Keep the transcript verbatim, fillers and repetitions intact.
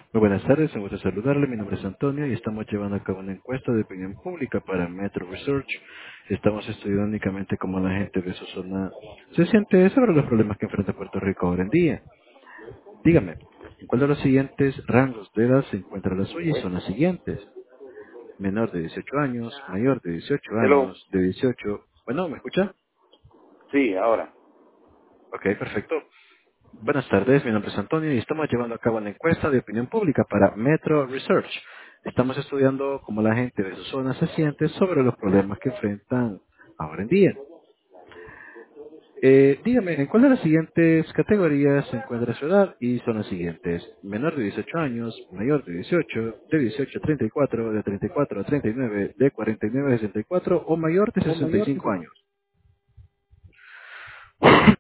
Muy buenas tardes, me gusta saludarle. Mi nombre es Antonio y estamos llevando a cabo una encuesta de opinión pública para Metro Research. Estamos estudiando únicamente cómo la gente de su zona se siente sobre los problemas que enfrenta Puerto Rico ahora en día. Dígame, ¿en cuál de los siguientes rangos de edad se encuentra la suya? Y son las siguientes: menor de dieciocho años, mayor de dieciocho Hello. años, de dieciocho... Bueno, ¿me escucha? Sí, ahora. Ok, perfecto. Buenas tardes, mi nombre es Antonio y estamos llevando a cabo una encuesta de opinión pública para Metro Research. Estamos estudiando cómo la gente de su zona se siente sobre los problemas que enfrentan ahora en día. Eh, dígame, ¿en cuál de las siguientes categorías se encuentra su edad? Y son las siguientes: menor de dieciocho años, mayor de dieciocho, de dieciocho a treinta y cuatro, de treinta y cuatro a treinta y nueve, de cuarenta y nueve a sesenta y cuatro o mayor de O sesenta y mayor cinco que años.